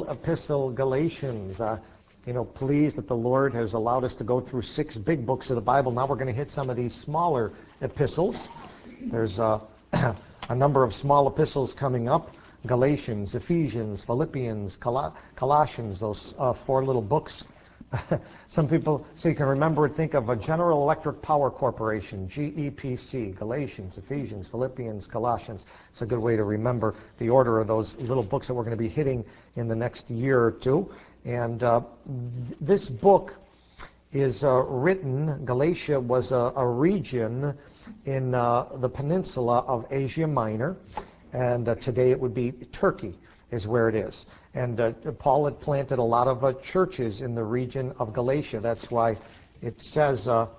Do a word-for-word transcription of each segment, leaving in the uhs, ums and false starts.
little epistle, Galatians. Uh, you know, pleased that the Lord has allowed us to go through six big books of the Bible. Now we're going to hit some of these smaller epistles. There's uh, a number of small epistles coming up. Galatians, Ephesians, Philippians, Col- Colossians, those uh, four little books. Some people, so you can remember and think of a General Electric Power Corporation, G E P C, Galatians, Ephesians, Philippians, Colossians. It's a good way to remember the order of those little books that we're going to be hitting in the next year or two. And uh, th- this book is uh, written, Galatia was a, a region in uh, the peninsula of Asia Minor, and uh, today it would be Turkey is where it is. And uh, Paul had planted a lot of uh, churches in the region of Galatia. That's why it says uh,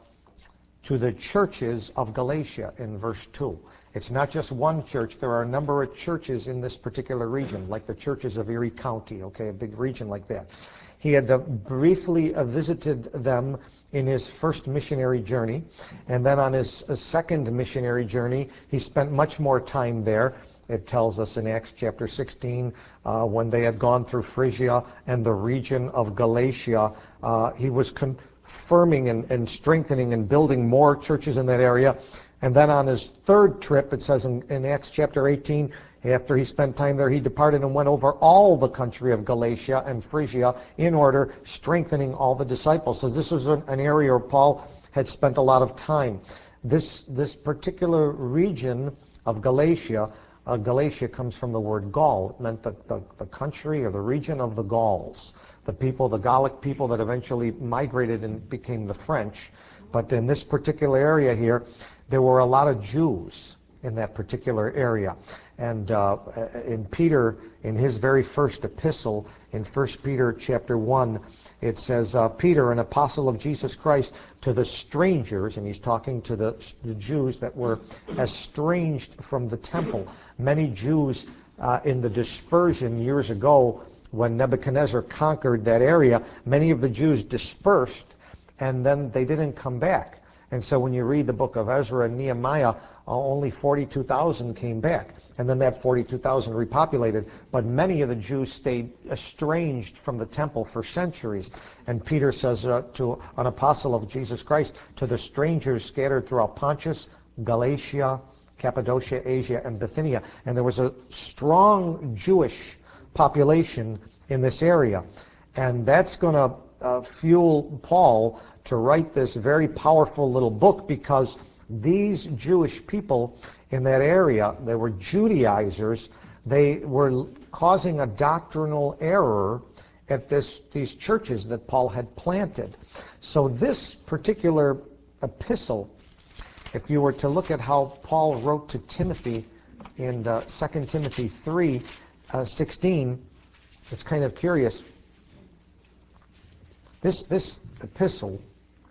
to the churches of Galatia in verse two. It's not just one church. There are a number of churches in this particular region, like the churches of Erie County, okay, a big region like that. He had uh, briefly uh, visited them in his first missionary journey, and then on his uh, second missionary journey, he spent much more time there. It tells us in Acts chapter sixteen, uh, when they had gone through Phrygia and the region of Galatia, uh, he was confirming and, and strengthening and building more churches in that area. And then on his third trip, it says in, in Acts chapter eighteen, after he spent time there, he departed and went over all the country of Galatia and Phrygia in order, strengthening all the disciples. So this was an, an area where Paul had spent a lot of time. This, this particular region of Galatia, Uh, Galatia comes from the word Gaul. It meant the, the, the country or the region of the Gauls, the people, the Gallic people that eventually migrated and became the French. But in this particular area here, there were a lot of Jews in that particular area. And uh, in Peter, in his very first epistle, in First Peter chapter one, it says, uh, Peter, an apostle of Jesus Christ, to the strangers, and he's talking to the, the Jews that were estranged from the temple. Many Jews uh, in the dispersion years ago, when Nebuchadnezzar conquered that area, many of the Jews dispersed, and then they didn't come back. And so when you read the book of Ezra and Nehemiah, uh, only forty-two thousand came back. And then that forty-two thousand repopulated. But many of the Jews stayed estranged from the temple for centuries. And Peter says uh, to an apostle of Jesus Christ, to the strangers scattered throughout Pontus, Galatia, Cappadocia, Asia, and Bithynia. And there was a strong Jewish population in this area. And that's going to uh, fuel Paul to write this very powerful little book, because these Jewish people in that area, they were Judaizers. They were causing a doctrinal error at this, these churches that Paul had planted. So this particular epistle, if you were to look at how Paul wrote to Timothy in uh, Second Timothy three sixteen, it's kind of curious. This, this epistle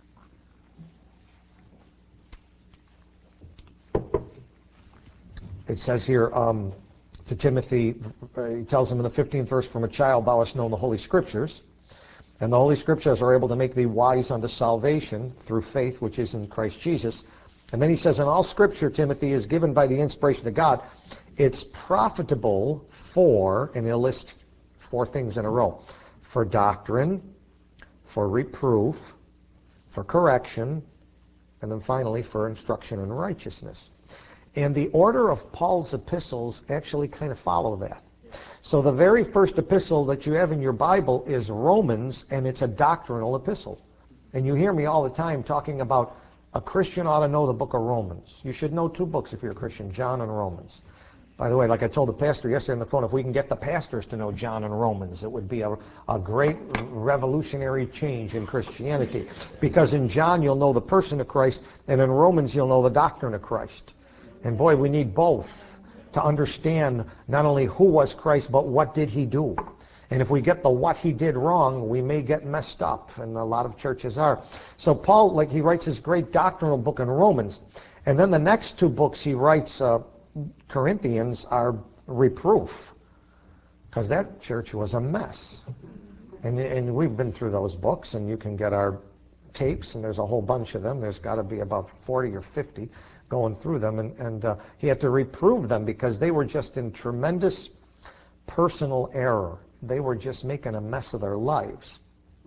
it says here um, to Timothy, he tells him in the fifteenth verse, from a child thou hast known the Holy Scriptures, and the Holy Scriptures are able to make thee wise unto salvation through faith which is in Christ Jesus. And then he says, and all Scripture, Timothy, is given by the inspiration of God. It's profitable for, and he'll list four things in a row, for doctrine, for reproof, for correction, and then finally for instruction in righteousness. And the order of Paul's epistles actually kind of follow that. So the very first epistle that you have in your Bible is Romans, and it's a doctrinal epistle. And you hear me all the time talking about a Christian ought to know the book of Romans. You should know two books if you're a Christian, John and Romans. By the way, like I told the pastor yesterday on the phone, if we can get the pastors to know John and Romans, it would be a, a great revolutionary change in Christianity. Because in John you'll know the person of Christ, and in Romans you'll know the doctrine of Christ. And boy, we need both to understand not only who was Christ, but what did he do. And if we get the what he did wrong, we may get messed up, and a lot of churches are. So Paul, like he writes his great doctrinal book in Romans, and then the next two books he writes, uh, Corinthians, are reproof, because that church was a mess. And, and we've been through those books, and you can get our tapes, and there's a whole bunch of them. There's got to be about forty or fifty going through them, and, and uh, he had to reprove them because they were just in tremendous personal error They were just making a mess of their lives.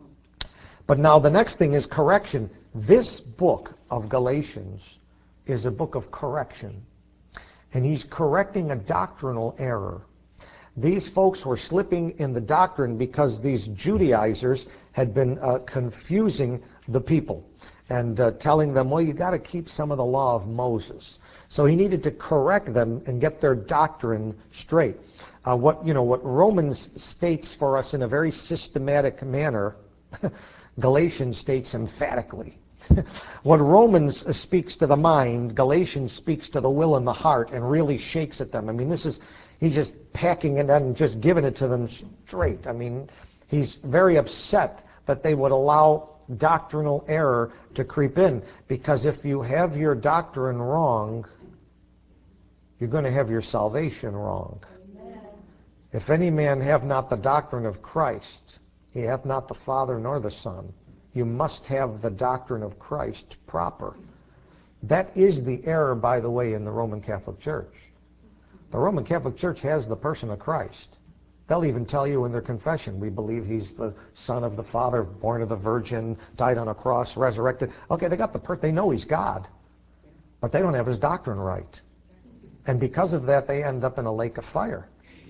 But now the next thing is correction. This book of Galatians is a book of correction. And he's correcting a doctrinal error. These folks were slipping in the doctrine because these Judaizers had been uh, confusing the people and uh, telling them, well, you got to keep some of the law of Moses. So he needed to correct them and get their doctrine straight. Uh, what you know, what Romans states for us in a very systematic manner, Galatians states emphatically. What Romans speaks to the mind, Galatians speaks to the will and the heart and really shakes at them. I mean, this is, he's just packing it and just giving it to them straight. I mean, he's very upset that they would allow doctrinal error to creep in, because if you have your doctrine wrong, you're going to have your salvation wrong. Amen. If any man have not the doctrine of Christ, he hath not the Father nor the Son. You must have the doctrine of Christ proper. That is the error, by the way, in the Roman Catholic Church. The Roman Catholic Church has the person of Christ. They'll even tell you in their confession, we believe he's the Son of the Father, born of the Virgin, died on a cross, resurrected. Okay, they got the per- they know he's God, but they don't have his doctrine right. And because of that, they end up in a lake of fire.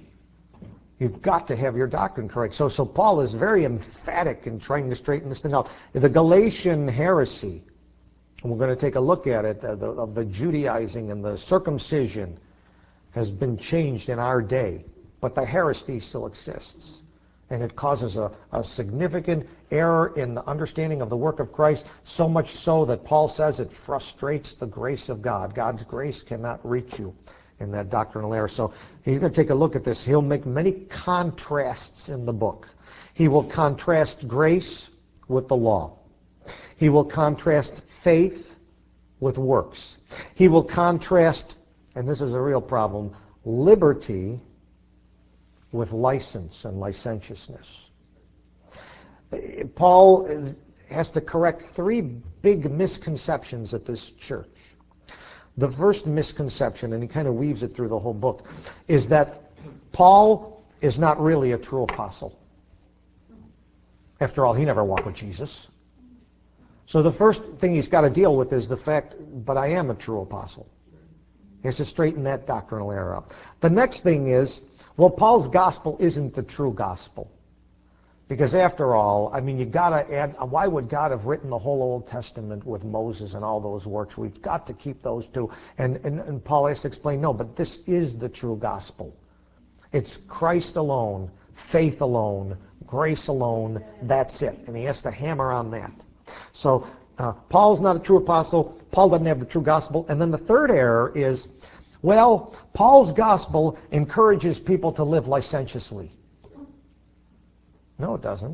You've got to have your doctrine correct. So, so Paul is very emphatic in trying to straighten this thing out. The Galatian heresy, and we're going to take a look at it, uh, the, of the Judaizing and the circumcision, has been changed in our day. But the heresy still exists. And it causes a, a significant error in the understanding of the work of Christ, so much so that Paul says it frustrates the grace of God. God's grace cannot reach you in that doctrinal error. So he's going to take a look at this. He'll make many contrasts in the book. He will contrast grace with the law. He will contrast faith with works. He will contrast, and this is a real problem, liberty with license and licentiousness. Paul has to correct three big misconceptions at this church. The first misconception, and he kind of weaves it through the whole book, is that Paul is not really a true apostle. After all, he never walked with Jesus. So the first thing he's got to deal with is the fact, but I am a true apostle. He has to straighten that doctrinal error up. The next thing is, well, Paul's gospel isn't the true gospel. Because after all, I mean, you got to add, why would God have written the whole Old Testament with Moses and all those works? We've got to keep those two. And, and, and Paul has to explain, no, but this is the true gospel. It's Christ alone, faith alone, grace alone, that's it. And he has to hammer on that. So uh, Paul's not a true apostle. Paul doesn't have the true gospel. And then the third error is, well, Paul's gospel encourages people to live licentiously. No, it doesn't.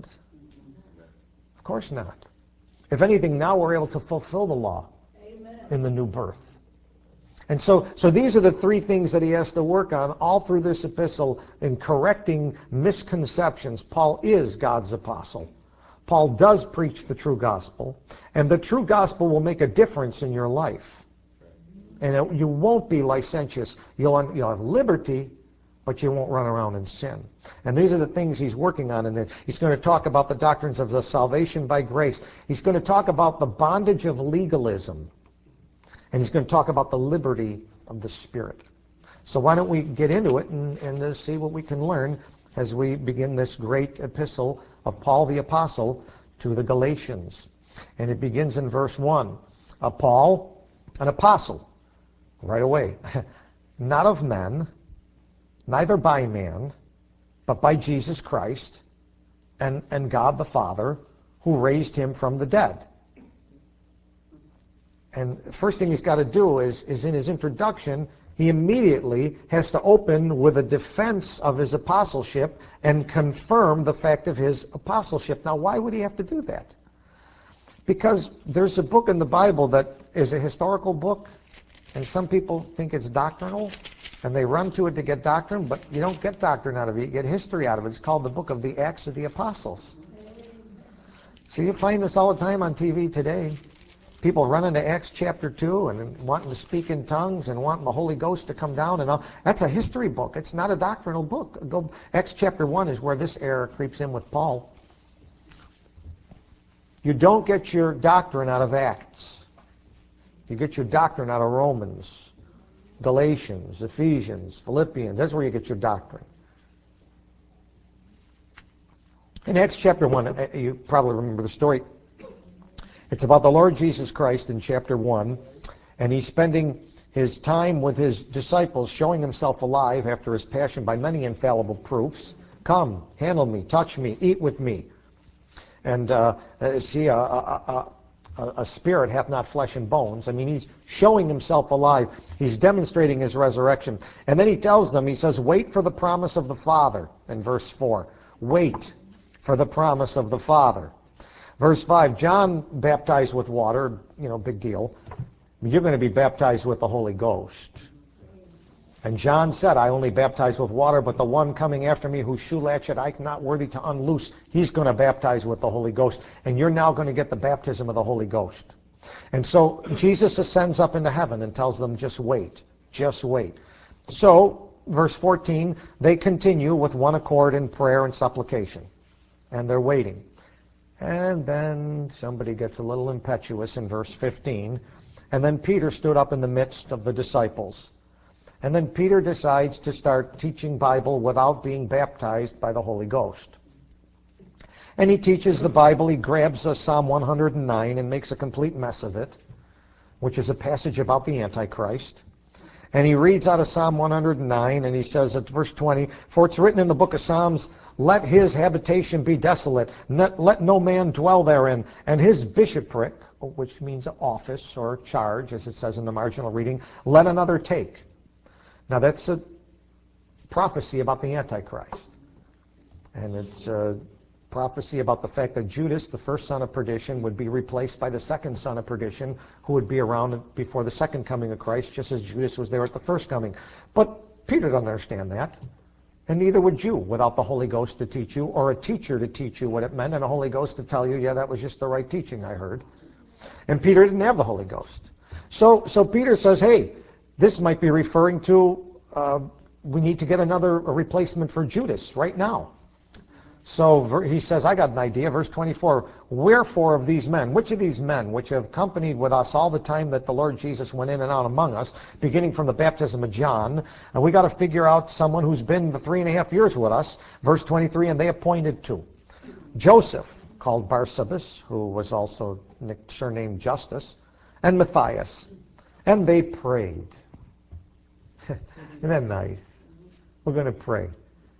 Of course not. If anything, now we're able to fulfill the law. Amen. In the new birth. And so, so these are the three things that he has to work on all through this epistle in correcting misconceptions. Paul is God's apostle. Paul does preach the true gospel, and the true gospel will make a difference in your life. And it, you won't be licentious. You'll, you'll have liberty, but you won't run around in sin. And these are the things he's working on. And he's going to talk about the doctrines of the salvation by grace. He's going to talk about the bondage of legalism. And he's going to talk about the liberty of the Spirit. So why don't we get into it and, and uh, see what we can learn as we begin this great epistle of Paul the Apostle to the Galatians. And it begins in verse one. Uh, Paul, an apostle, right away, not of men, neither by man, but by Jesus Christ and, and God the Father, who raised him from the dead. And the first thing he's got to do is, is in his introduction, he immediately has to open with a defense of his apostleship and confirm the fact of his apostleship. Now, why would he have to do that? Because there's a book in the Bible that is a historical book, and some people think it's doctrinal, and they run to it to get doctrine, but you don't get doctrine out of it, you get history out of it. It's called the book of the Acts of the Apostles. So you find this all the time on T V today. people run into Acts chapter two and wanting to speak in tongues and wanting the Holy Ghost to come down and all. That's a history book. It's not a doctrinal book. Go, Acts chapter one is where this error creeps in with Paul. You don't get your doctrine out of Acts. You get your doctrine out of Romans, Galatians, Ephesians, Philippians. That's where you get your doctrine. In Acts chapter one, you probably remember the story. It's about the Lord Jesus Christ in chapter one, and he's spending his time with his disciples showing himself alive after his passion by many infallible proofs. Come, handle me, touch me, eat with me. And uh, see, a, a, a, a spirit hath not flesh and bones. I mean, he's showing himself alive. He's demonstrating his resurrection. And then he tells them, he says, wait for the promise of the Father, in verse four. Wait for the promise of the Father. Verse five, John baptized with water, you know, big deal. You're going to be baptized with the Holy Ghost. And John said, I only baptize with water, but the one coming after me whose shoe latchet I'm not worthy to unloose, he's going to baptize with the Holy Ghost. And you're now going to get the baptism of the Holy Ghost. And so Jesus ascends up into heaven and tells them, just wait, just wait. So, verse fourteen, they continue with one accord in prayer and supplication. And they're waiting. And then somebody gets a little impetuous in verse fifteen. And then Peter stood up in the midst of the disciples. And then Peter decides to start teaching Bible without being baptized by the Holy Ghost. And he teaches the Bible. He grabs a Psalm one hundred nine and makes a complete mess of it, which is a passage about the Antichrist. And he reads out of Psalm one hundred nine, and he says at verse twenty, for it's written in the book of Psalms, let his habitation be desolate, let no man dwell therein, and his bishopric, which means office or charge, as it says in the marginal reading, let another take. Now that's a prophecy about the Antichrist. And it's a prophecy about the fact that Judas, the first son of perdition, would be replaced by the second son of perdition, who would be around before the second coming of Christ, just as Judas was there at the first coming. But Peter doesn't understand that. And neither would you without the Holy Ghost to teach you, or a teacher to teach you what it meant, and a Holy Ghost to tell you, yeah, that was just the right teaching I heard. And Peter didn't have the Holy Ghost. So, so Peter says, hey, this might be referring to, uh, we need to get another a replacement for Judas right now. So he says, I got an idea, verse twenty-four, wherefore of these men, which of these men, which have accompanied with us all the time that the Lord Jesus went in and out among us, beginning from the baptism of John, and we got to figure out someone who's been the three and a half years with us, verse twenty-three, and they appointed two. Joseph, called Barsabas, who was also surnamed Justus, and Matthias. And they prayed. Isn't that nice? We're going to pray.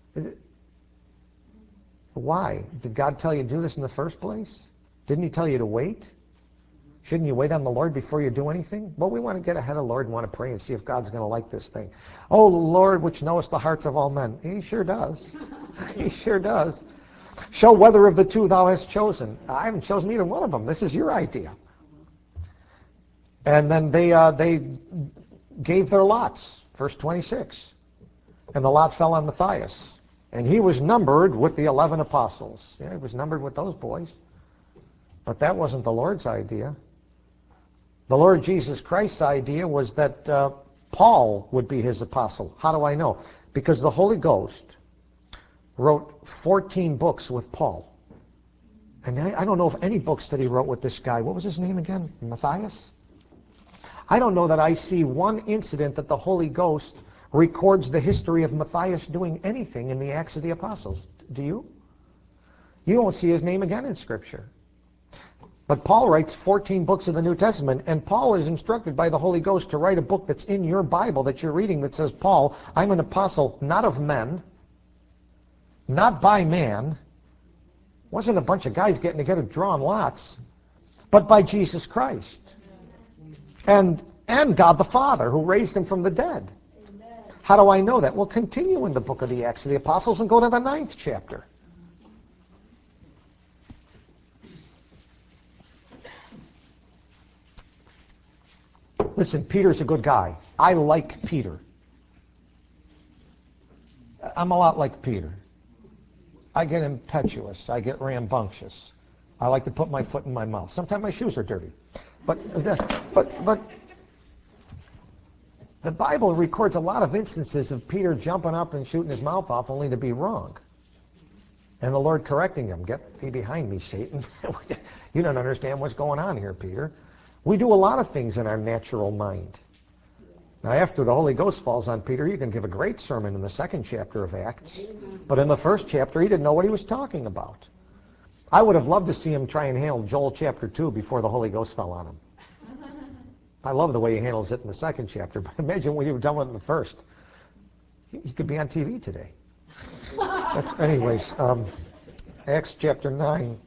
Why? Did God tell you to do this in the first place? Didn't he tell you to wait? Shouldn't you wait on the Lord before you do anything? Well, we want to get ahead of the Lord and want to pray and see if God's going to like this thing. Oh, Lord, which knowest the hearts of all men. He sure does. He sure does. Show whether of the two thou hast chosen. I haven't chosen either one of them. This is your idea. And then they uh, they gave their lots. Verse twenty-six. And the lot fell on Matthias. And he was numbered with the eleven apostles. Yeah, he was numbered with those boys. But that wasn't the Lord's idea. The Lord Jesus Christ's idea was that uh, Paul would be his apostle. How do I know? Because the Holy Ghost wrote fourteen books with Paul. And I, I don't know of any books that he wrote with this guy. What was his name again? Matthias? I don't know that I see one incident that the Holy Ghost records the history of Matthias doing anything in the Acts of the Apostles. Do you? You won't see his name again in Scripture. But Paul writes fourteen books of the New Testament, and Paul is instructed by the Holy Ghost to write a book that's in your Bible that you're reading that says, Paul, I'm an apostle not of men, not by man. Wasn't a bunch of guys getting together drawing lots, but by Jesus Christ. And, and God the Father, who raised him from the dead. How do I know that? Well, continue in the book of the Acts of the Apostles and go to the ninth chapter. Listen, Peter's a good guy. I like Peter. I'm a lot like Peter. I get impetuous. I get rambunctious. I like to put my foot in my mouth. Sometimes my shoes are dirty. But, the, but, but the Bible records a lot of instances of Peter jumping up and shooting his mouth off only to be wrong. And the Lord correcting him. Get thee behind me, Satan. You don't understand what's going on here, Peter. We do a lot of things in our natural mind. Now, after the Holy Ghost falls on Peter, you can give a great sermon in the second chapter of Acts. But in the first chapter, he didn't know what he was talking about. I would have loved to see him try and handle Joel chapter two before the Holy Ghost fell on him. I love the way he handles it in the second chapter, but imagine what he would have done with it in the first. He could be on T V today. That's, anyways, um, Acts chapter nine.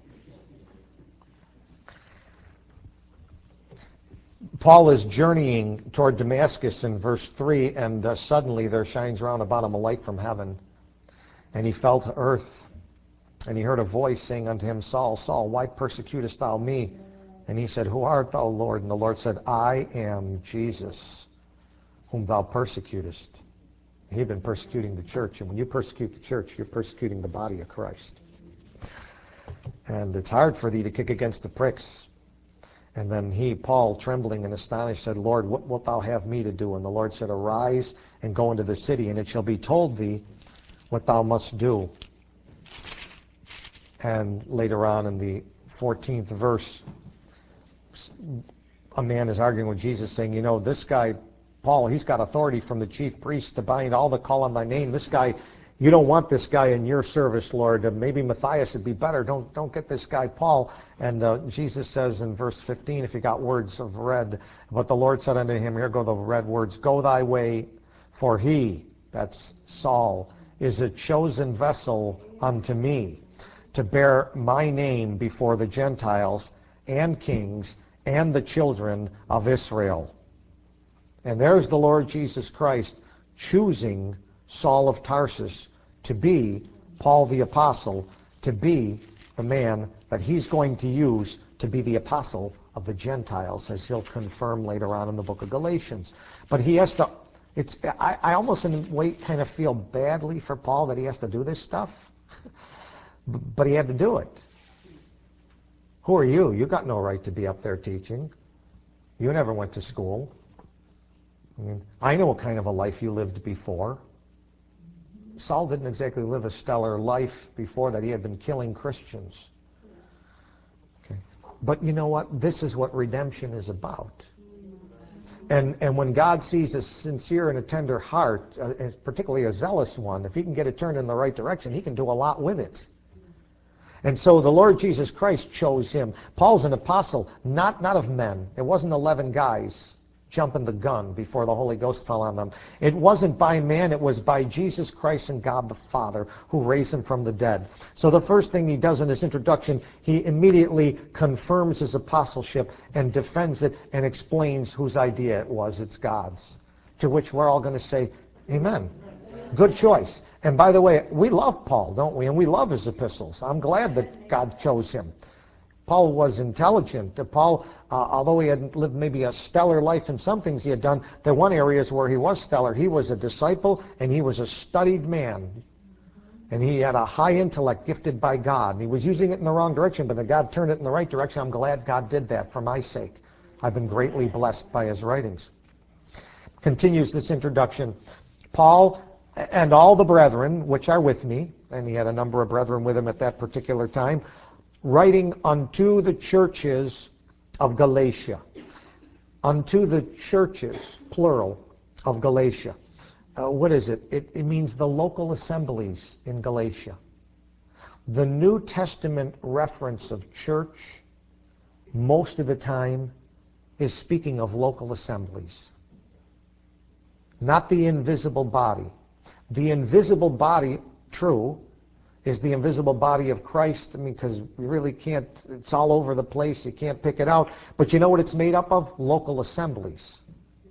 Paul is journeying toward Damascus in verse three, and uh, suddenly there shines round about him a light from heaven. And he fell to earth, and he heard a voice saying unto him, Saul, Saul, why persecutest thou me? And he said, Who art thou, Lord? And the Lord said, I am Jesus, whom thou persecutest. He had been persecuting the church, and when you persecute the church, you're persecuting the body of Christ. And it's hard for thee to kick against the pricks. And then he, Paul, trembling and astonished, said, Lord, what wilt thou have me to do? And the Lord said, Arise and go into the city, and it shall be told thee what thou must do. And later on in the fourteenth verse, a man is arguing with Jesus, saying, you know, this guy, Paul, he's got authority from the chief priest to bind all that call on thy name. This guy, you don't want this guy in your service, Lord. Uh, maybe Matthias would be better. Don't don't get this guy, Paul. And uh, Jesus says in verse fifteen, if you got words of red, but the Lord said unto him, here go the red words, go thy way, for he, that's Saul, is a chosen vessel unto me, to bear my name before the Gentiles and kings and the children of Israel. And there's the Lord Jesus Christ choosing Saul of Tarsus to be Paul the Apostle, to be the man that he's going to use to be the apostle of the Gentiles, as he'll confirm later on in the book of Galatians. But he has to, it's, I, I almost in a way kind of feel badly for Paul that he has to do this stuff. But he had to do it. Who are you? You got no right to be up there teaching. You never went to school. I mean, I know what kind of a life you lived before. Saul didn't exactly live a stellar life before that. He had been killing Christians. Okay. But you know what? This is what redemption is about. And and when God sees a sincere and a tender heart, uh, particularly a zealous one, if he can get it turned in the right direction, he can do a lot with it. And so the Lord Jesus Christ chose him. Paul's an apostle, not, not of men. It wasn't eleven guys jumping the gun before the Holy Ghost fell on them. It wasn't by man, it was by Jesus Christ and God the Father who raised him from the dead. So the first thing he does in his introduction, he immediately confirms his apostleship and defends it and explains whose idea it was. It's God's. To which we're all going to say, Amen. Good choice. And by the way, we love Paul, don't we? And we love his epistles. I'm glad that God chose him. Paul was intelligent. Paul, uh, although he had lived maybe a stellar life in some things he had done, there were one areas where he was stellar. He was a disciple and he was a studied man. And he had a high intellect gifted by God. And he was using it in the wrong direction, but then God turned it in the right direction. I'm glad God did that for my sake. I've been greatly blessed by his writings. Continues this introduction. Paul and all the brethren which are with me, and he had a number of brethren with him at that particular time, writing unto the churches of Galatia. Unto the churches, plural, of Galatia. Uh, what is it? it? It means the local assemblies in Galatia. The New Testament reference of church, most of the time, is speaking of local assemblies. Not the invisible body. The invisible body, true, is the invisible body of Christ. I mean, because you really can't, it's all over the place, you can't pick it out. But you know what it's made up of? Local assemblies.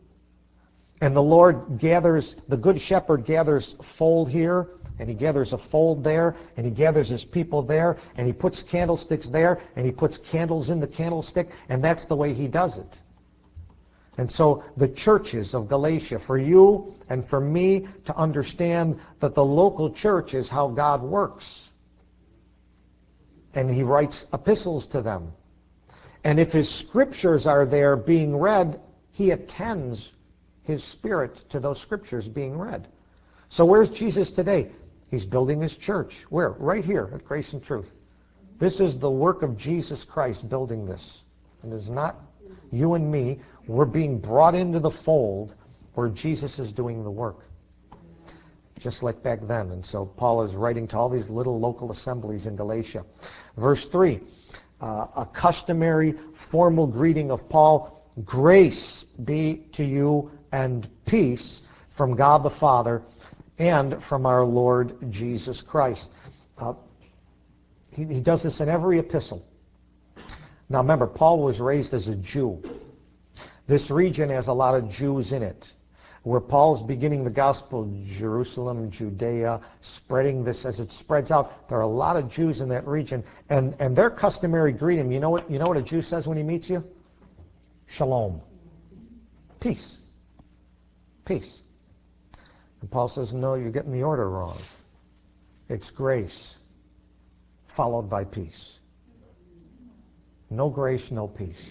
And the Lord gathers, the Good Shepherd gathers fold here, and he gathers a fold there, and he gathers his people there, and he puts candlesticks there, and he puts candles in the candlestick, and that's the way he does it. And so the churches of Galatia, for you and for me to understand that the local church is how God works. And he writes epistles to them. And if his scriptures are there being read, he attends his spirit to those scriptures being read. So where's Jesus today? He's building his church. Where? Right here at Grace and Truth. This is the work of Jesus Christ building this. And it's not you and me. We're being brought into the fold where Jesus is doing the work. Just like back then. And so Paul is writing to all these little local assemblies in Galatia. Verse three, uh, a customary formal greeting of Paul. Grace be to you and peace from God the Father and from our Lord Jesus Christ. Uh, he, he does this in every epistle. Now remember, Paul was raised as a Jew. This region has a lot of Jews in it. Where Paul's beginning the gospel, Jerusalem, Judea, spreading this as it spreads out, there are a lot of Jews in that region. And, and their customary greeting, you know what, you know what a Jew says when he meets you? Shalom. Peace. Peace. And Paul says, no, you're getting the order wrong. It's grace, followed by peace. No grace, no peace.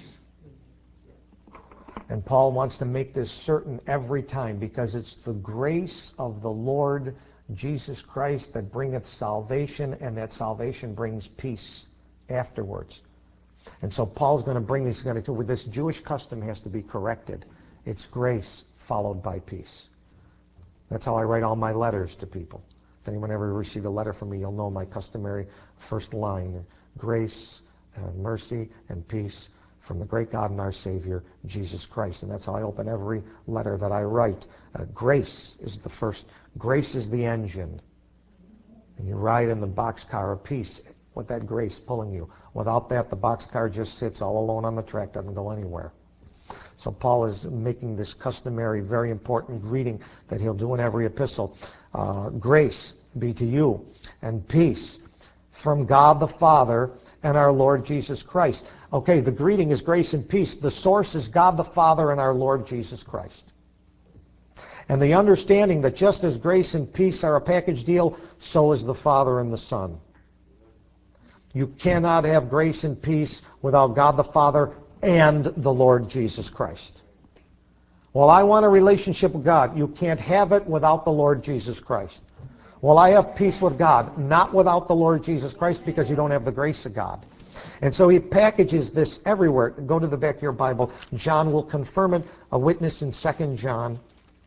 And Paul wants to make this certain every time, because it's the grace of the Lord Jesus Christ that bringeth salvation, and that salvation brings peace afterwards. And so Paul's going to bring this, going to, this Jewish custom has to be corrected. It's grace followed by peace. That's how I write all my letters to people. If anyone ever received a letter from me, you'll know my customary first line. Grace and mercy and peace from the great God and our Savior, Jesus Christ. And that's how I open every letter that I write. Uh, grace is the first. Grace is the engine. And you ride in the boxcar of peace with that grace pulling you. Without that, the boxcar just sits all alone on the track, doesn't go anywhere. So Paul is making this customary, very important greeting that he'll do in every epistle. Uh, grace be to you and peace from God the Father and our Lord Jesus Christ. Okay, the greeting is grace and peace. The source is God the Father and our Lord Jesus Christ. And the understanding that just as grace and peace are a package deal, so is the Father and the Son. You cannot have grace and peace without God the Father and the Lord Jesus Christ. Well, I want a relationship with God. You can't have it without the Lord Jesus Christ. Well, I have peace with God, not without the Lord Jesus Christ, because you don't have the grace of God. And so he packages this everywhere. Go to the back of your Bible. John will confirm it, a witness in Second John.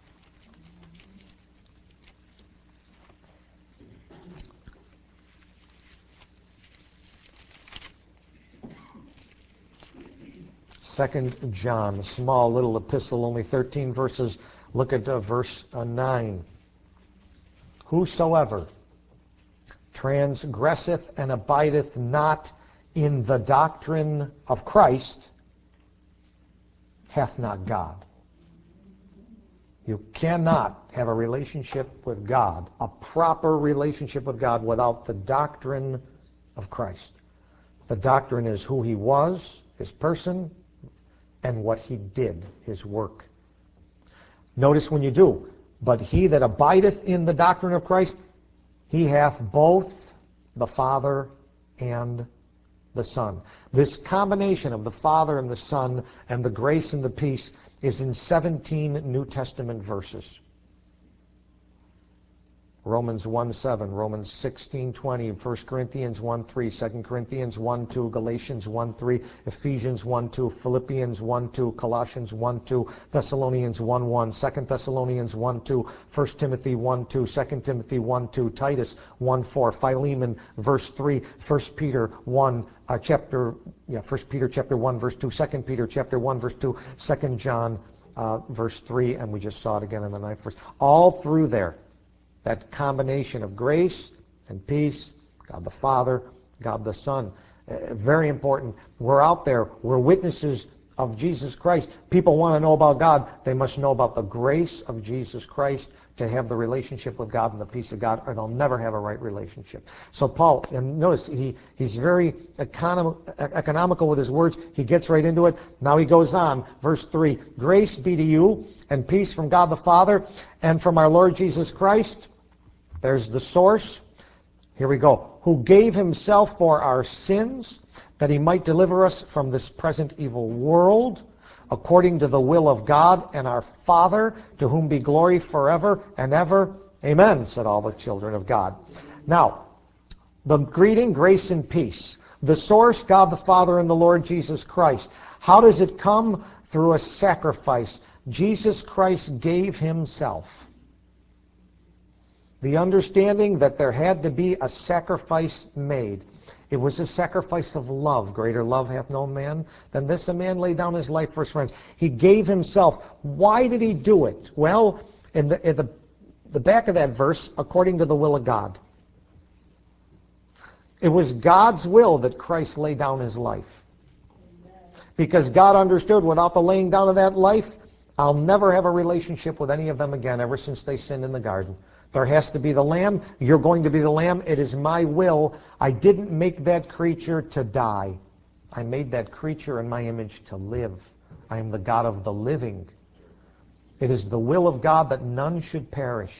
Second John, a small little epistle, only thirteen verses. Look at uh, verse uh, nine. Whosoever transgresseth and abideth not in the doctrine of Christ hath not God. You cannot have a relationship with God, a proper relationship with God, without the doctrine of Christ. The doctrine is who he was, his person, and what he did, his work. Notice when you do, but he that abideth in the doctrine of Christ, he hath both the Father and the Son. This combination of the Father and the Son and the grace and the peace is in seventeen New Testament verses. Romans one seven, Romans sixteen twenty, First Corinthians one three, Second Corinthians one two, Galatians one three, Ephesians one two, Philippians one two, Colossians one two, Thessalonians one one, Second Thessalonians one two, First Timothy one two, Second Timothy one two, Titus one four, Philemon verse three, First Peter one uh, chapter yeah, First Peter chapter one verse two, Second Peter chapter one verse two, Second John uh, verse three, and we just saw it again in the ninth verse. All through there. That combination of grace and peace, God the Father, God the Son. Uh, very important. We're out there. We're witnesses of Jesus Christ. People want to know about God. They must know about the grace of Jesus Christ to have the relationship with God and the peace of God, or they'll never have a right relationship. So Paul, and notice he, he's very econom, economical with his words. He gets right into it. Now he goes on. Verse three, grace be to you and peace from God the Father and from our Lord Jesus Christ. There's the source. Here we go. who gave himself for our sins, that he might deliver us from this present evil world, according to the will of God and our Father, to whom be glory forever and ever. Amen, said all the children of God. Now, the greeting, grace and peace. The source, God the Father and the Lord Jesus Christ. How does it come? Through a sacrifice. Jesus Christ gave himself. The understanding that there had to be a sacrifice made. It was a sacrifice of love. Greater love hath no man than this, a man lay down his life for his friends. He gave himself. Why did he do it? Well, in the, in the, the back of that verse, according to the will of God. It was God's will that Christ lay down his life. Because God understood without the laying down of that life, I'll never have a relationship with any of them again ever since they sinned in the garden. There has to be the lamb. You're going to be the lamb. It is my will. I didn't make that creature to die. I made that creature in my image to live. I am the God of the living. It is the will of God that none should perish.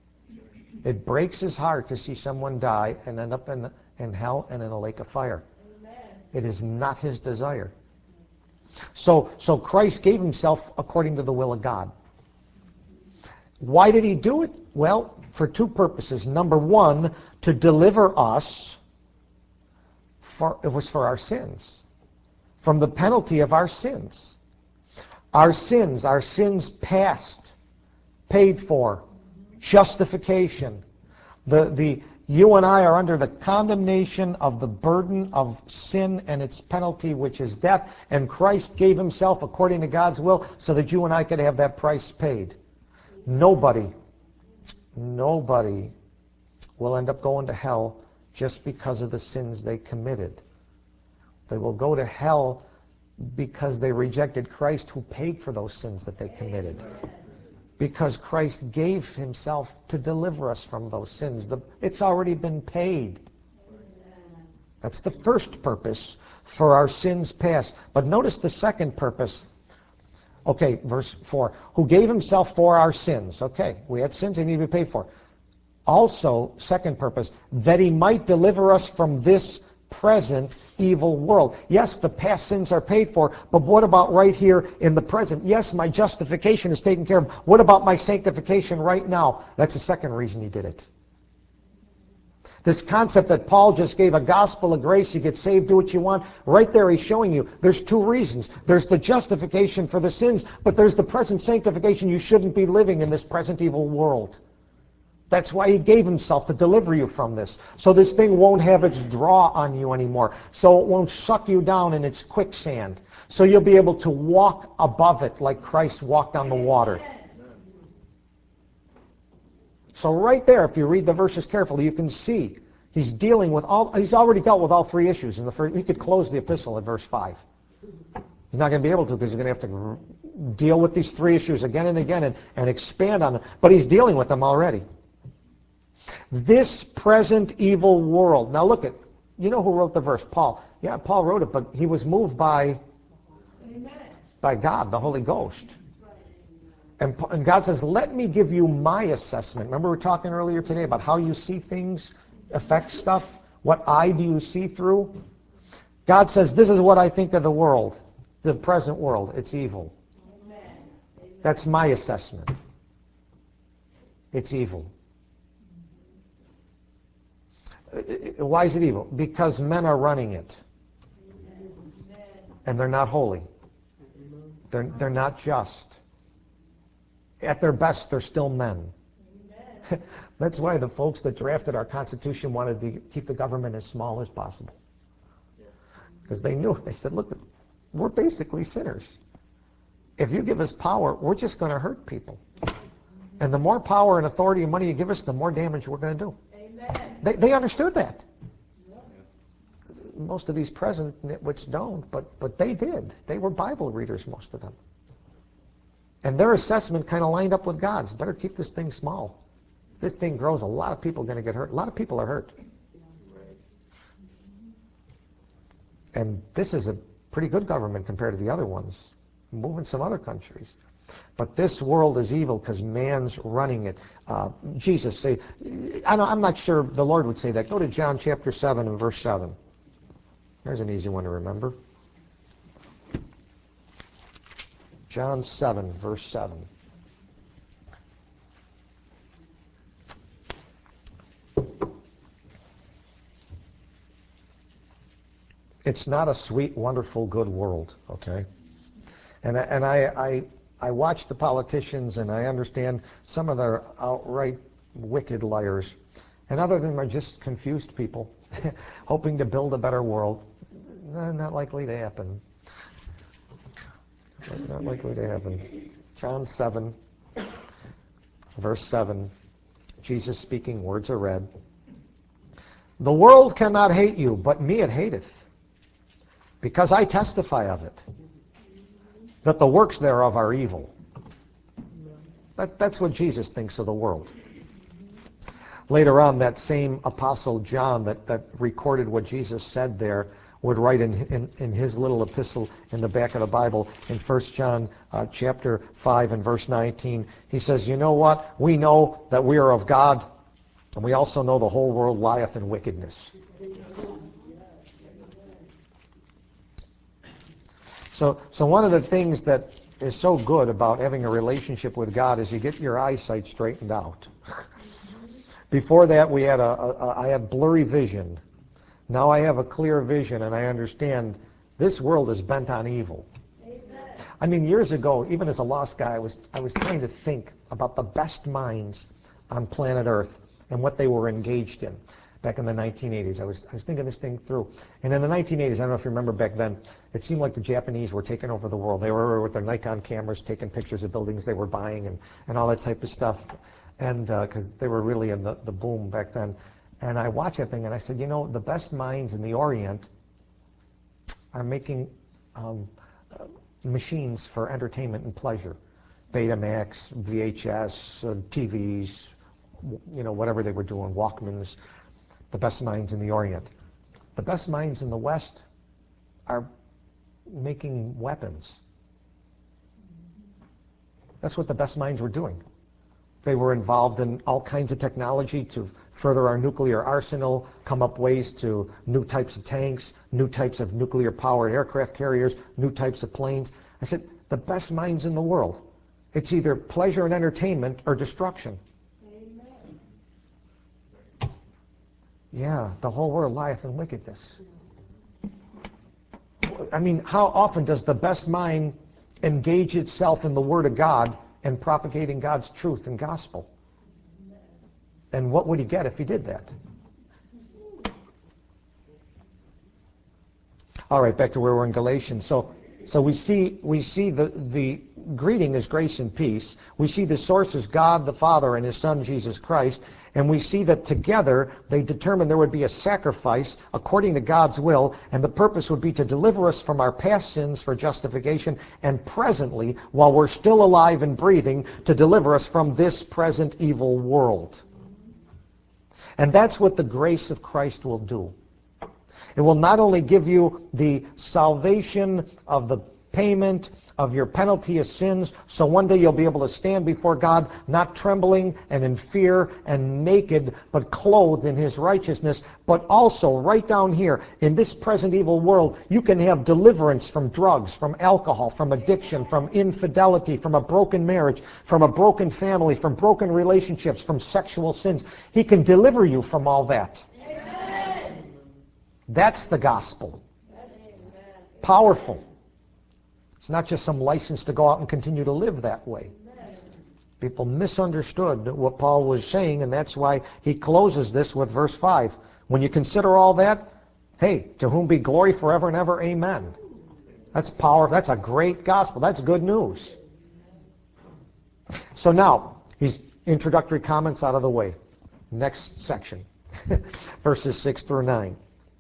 It breaks his heart to see someone die and end up in, in hell and in a lake of fire. Amen. It is not his desire. So, so Christ gave himself according to the will of God. Why did he do it? Well, for two purposes. Number one, to deliver us, for, it was for our sins, from the penalty of our sins. Our sins, our sins past, paid for, justification. The, the, you and I are under the condemnation of the burden of sin and its penalty, which is death, and Christ gave himself according to God's will so that you and I could have that price paid. Nobody, nobody will end up going to hell just because of the sins they committed. They will go to hell because they rejected Christ who paid for those sins that they committed. Because Christ gave himself to deliver us from those sins. The, it's already been paid. That's the first purpose, for our sins past. But notice the second purpose. Okay, verse four. Who gave himself for our sins. Okay, we had sins they need to be paid for. Also, second purpose, that he might deliver us from this present evil world. Yes, the past sins are paid for, but what about right here in the present? Yes, my justification is taken care of. What about my sanctification right now? That's the second reason he did it. This concept that Paul just gave, a gospel of grace, you get saved, do what you want. Right there he's showing you there's two reasons. There's the justification for the sins, but there's the present sanctification. You shouldn't be living in this present evil world. That's why he gave himself, to deliver you from this. So this thing won't have its draw on you anymore. So it won't suck you down in its quicksand. So you'll be able to walk above it like Christ walked on the water. So right there, if you read the verses carefully, you can see he's dealing with all, he's already dealt with all three issues. In the first, he could close the epistle at verse five. He's not going to be able to because he's going to have to deal with these three issues again and again and, and expand on them. But he's dealing with them already. This present evil world. Now look at, you know who wrote the verse? Paul. Yeah, Paul wrote it, but he was moved by, by God, the Holy Ghost. And, and God says, let me give you my assessment. Remember we were talking earlier today about how you see things affect stuff? What eye do you see through? God says, this is what I think of the world, the present world. It's evil. Amen. That's my assessment. It's evil. Why is it evil? Because men are running it. And they're not holy. They're, they're not just. At their best, they're still men. That's why the folks that drafted our Constitution wanted to keep the government as small as possible. Because they knew, they said, look, we're basically sinners. If you give us power, we're just going to hurt people. And the more power and authority and money you give us, the more damage we're going to do. Amen. They, they understood that. Most of these present which don't, but, but they did. They were Bible readers, most of them. And their assessment kind of lined up with God's. Better keep this thing small. If this thing grows, a lot of people are going to get hurt. A lot of people are hurt. And this is a pretty good government compared to the other ones. Moving some other countries. But this world is evil because man's running it. Uh, Jesus say, I don't, I'm not sure the Lord would say that. Go to John chapter seven and verse seven. There's an easy one to remember. John seven, verse seven. It's not a sweet, wonderful, good world, okay? And, I- and I, I, I watch the politicians, and I understand some of their outright wicked liars. And other of them are just confused people, hoping to build a better world. No, not likely to happen. Not likely to happen. John seven, verse seven. Jesus speaking, words are read. The world cannot hate you, but me it hateth, because I testify of it, that the works thereof are evil. That, that's what Jesus thinks of the world. Later on, that same apostle John that, that recorded what Jesus said there would write in, in, in his little epistle in the back of the Bible in First John uh, chapter five and verse nineteen. He says, you know what? We know that we are of God, and we also know the whole world lieth in wickedness. So, so one of the things that is so good about having a relationship with God is you get your eyesight straightened out. Before that, we had a, a, I had blurry vision. Now I have a clear vision, and I understand this world is bent on evil. Amen. I mean, years ago, even as a lost guy, I was I was trying to think about the best minds on planet Earth and what they were engaged in. Back in the nineteen eighties, I was I was thinking this thing through. And in the nineteen eighties, I don't know if you remember back then, it seemed like the Japanese were taking over the world. They were with their Nikon cameras taking pictures of buildings they were buying and, and all that type of stuff. And because uh, they were really in the, the boom back then. And I watched that thing and I said, you know, the best minds in the Orient are making um, uh, machines for entertainment and pleasure. Betamax, V H S, uh, T Vs, you know, whatever they were doing, Walkmans. The best minds in the Orient. The best minds in the West are making weapons. That's what the best minds were doing. They were involved in all kinds of technology to further our nuclear arsenal, come up ways to new types of tanks, new types of nuclear-powered aircraft carriers, new types of planes. I said, the best minds in the world. It's either pleasure and entertainment or destruction. Amen. Yeah, the whole world lieth in wickedness. I mean, how often does the best mind engage itself in the Word of God and propagating God's truth and gospel? And what would he get if he did that? All right, back to where we're in Galatians. So, so we see we see the the greeting is grace and peace. We see the source is God the Father and His Son Jesus Christ, and we see that together they determined there would be a sacrifice according to God's will, and the purpose would be to deliver us from our past sins for justification, and presently, while we're still alive and breathing, to deliver us from this present evil world. And that's what the grace of Christ will do. It will not only give you the salvation of the payment of your penalty of sins, so one day you'll be able to stand before God not trembling and in fear and naked, but clothed in His righteousness. But also, right down here, in this present evil world, you can have deliverance from drugs, from alcohol, from addiction, from infidelity, from a broken marriage, from a broken family, from broken relationships, from sexual sins. He can deliver you from all that. Amen. That's the gospel. Amen. Powerful. It's not just some license to go out and continue to live that way. People misunderstood what Paul was saying, and that's why he closes this with verse five. When you consider all that, hey, to whom be glory forever and ever, amen. That's power. That's a great gospel. That's good news. So now, he's introductory comments out of the way. Next section, verses six through nine.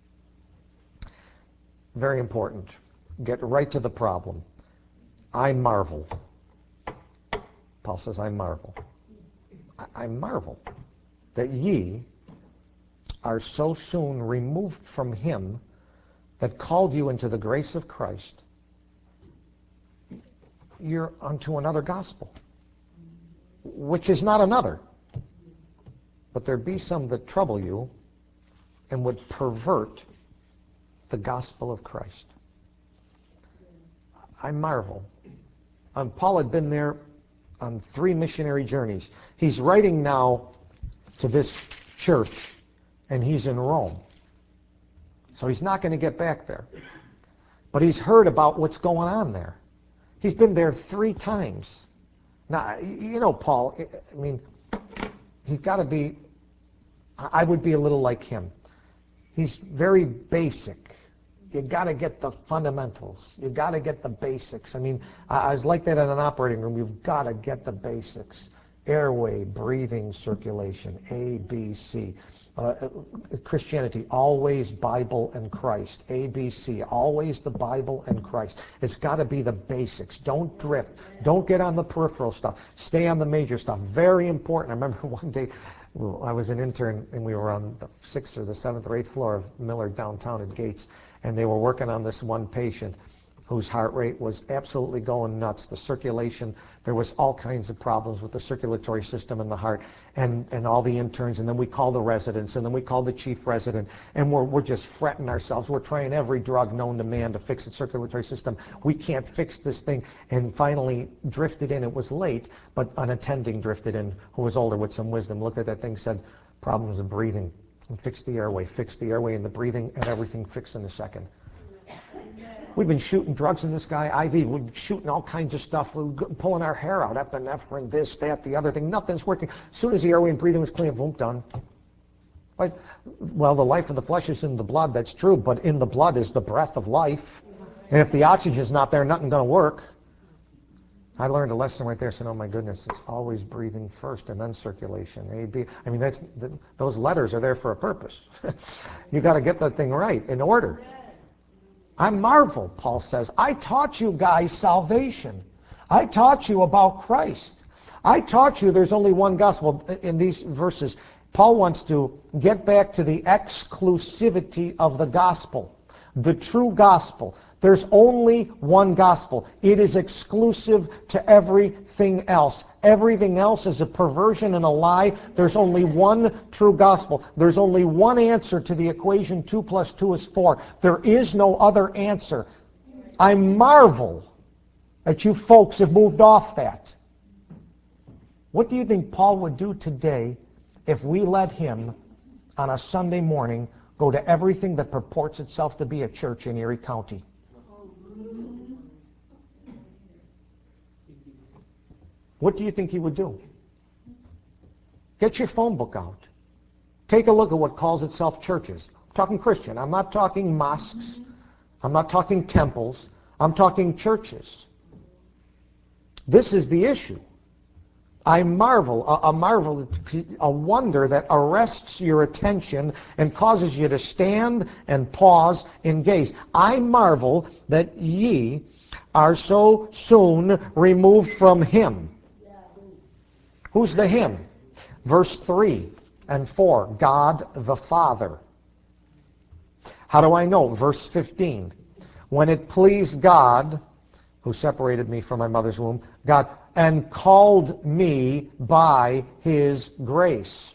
Very important. Get right to the problem. I marvel. Paul says, I marvel. I marvel that ye are so soon removed from him that called you into the grace of Christ. you're unto another gospel, which is not another. But there be some that trouble you and would pervert the gospel of Christ. I marvel. Um, Paul had been there on three missionary journeys. He's writing now to this church, and he's in Rome. So he's not going to get back there. But he's heard about what's going on there. He's been there three times. Now, you know, Paul, I mean, he's got to be, I would be a little like him. He's very basic. You got to get the fundamentals. You got to get the basics. I mean, I was like that in an operating room. You've got to get the basics. Airway, breathing, circulation, A, B, C. Uh, Christianity, always Bible and Christ. A, B, C, always the Bible and Christ. It's got to be the basics. Don't drift. Don't get on the peripheral stuff. Stay on the major stuff. Very important. I remember one day I was an intern and we were on the sixth or the seventh or eighth floor of Miller downtown at Gates, and they were working on this one patient whose heart rate was absolutely going nuts. The circulation, there was all kinds of problems with the circulatory system in the heart, and, and all the interns, and then we called the residents, and then we called the chief resident, and we're, we're just fretting ourselves. We're trying every drug known to man to fix the circulatory system. We can't fix this thing, and finally drifted in. It was late, but an attending drifted in who was older with some wisdom, looked at that thing, said, problems of breathing, and fixed the airway, fixed the airway and the breathing, and everything fixed in a second. We've been shooting drugs in this guy, I V. We've been shooting all kinds of stuff. We're pulling our hair out, epinephrine, this, that, the other thing. Nothing's working. As soon as the airway and breathing was clean, boom, done. But, well, the life of the flesh is in the blood. That's true. But in the blood is the breath of life. And if the oxygen's not there, nothing's going to work. I learned a lesson right there. So, oh my goodness, it's always breathing first and then circulation. A, B. I mean, that's, those letters are there for a purpose. You got to get that thing right in order. I marvel, Paul says. I taught you guys salvation. I taught you about Christ. I taught you there's only one gospel. In these verses, Paul wants to get back to the exclusivity of the gospel, the true gospel. There's only one gospel. It is exclusive to everything else. Everything else is a perversion and a lie. There's only one true gospel. There's only one answer to the equation two plus two is four. There is no other answer. I marvel that you folks have moved off that. What do you think Paul would do today if we let him, on a Sunday morning, go to everything that purports itself to be a church in Erie County? What do you think he would do? Get your phone book out. Take a look at what calls itself churches. I'm talking Christian. I'm not talking mosques. I'm not talking temples. I'm talking churches. This is the issue. I marvel, a, a marvel, a wonder that arrests your attention and causes you to stand and pause and gaze. I marvel that ye are so soon removed from him. Who's the him? Verse three and four, God the Father. How do I know? Verse fifteen, when it pleased God, who separated me from my mother's womb, God, and called me by his grace.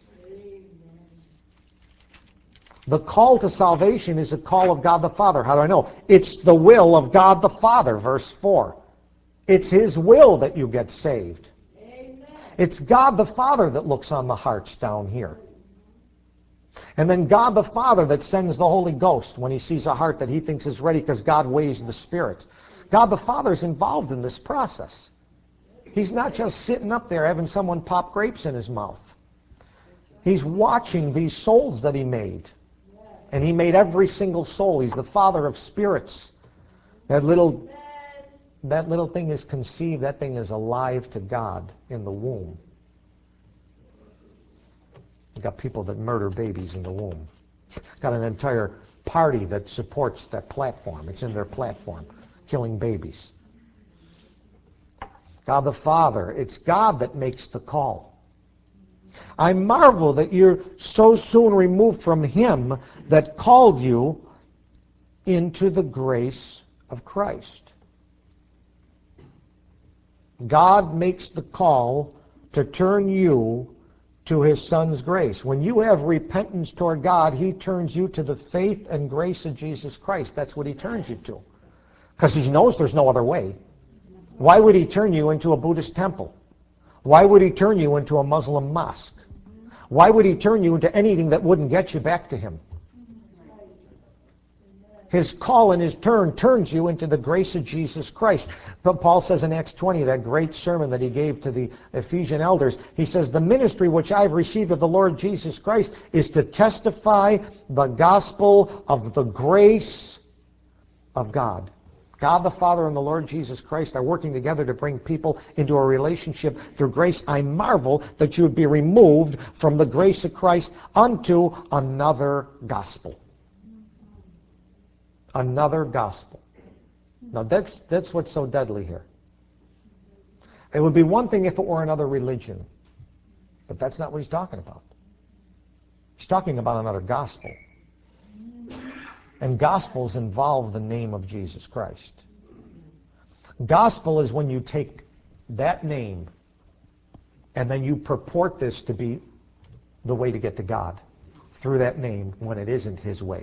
The call to salvation is a call of God the Father. How do I know? It's the will of God the Father, verse four. It's his will that you get saved. It's God the Father that looks on the hearts down here. And then God the Father that sends the Holy Ghost when he sees a heart that he thinks is ready, because God weighs the Spirit. God the Father is involved in this process. He's not just sitting up there having someone pop grapes in his mouth. He's watching these souls that he made. And he made every single soul. He's the Father of spirits. That little... That little thing is conceived, that thing is alive to God in the womb. You've got people that murder babies in the womb. Got an entire party that supports that platform. It's in their platform, killing babies. God the Father, it's God that makes the call. I marvel that you're so soon removed from him that called you into the grace of Christ. God makes the call to turn you to his Son's grace. When you have repentance toward God, he turns you to the faith and grace of Jesus Christ. That's what he turns you to. Because he knows there's no other way. Why would he turn you into a Buddhist temple? Why would he turn you into a Muslim mosque? Why would he turn you into anything that wouldn't get you back to him? His call in his turn turns you into the grace of Jesus Christ. But Paul says in Acts twenty, that great sermon that he gave to the Ephesian elders, he says, the ministry which I've received of the Lord Jesus Christ is to testify the gospel of the grace of God. God the Father and the Lord Jesus Christ are working together to bring people into a relationship through grace. I marvel that you would be removed from the grace of Christ unto another gospel. Another gospel. Now that's that's what's so deadly here. It would be one thing if it were another religion, but that's not what he's talking about. He's talking about another gospel. And gospels involve the name of Jesus Christ. Gospel is when you take that name and then you purport this to be the way to get to God through that name when it isn't his way.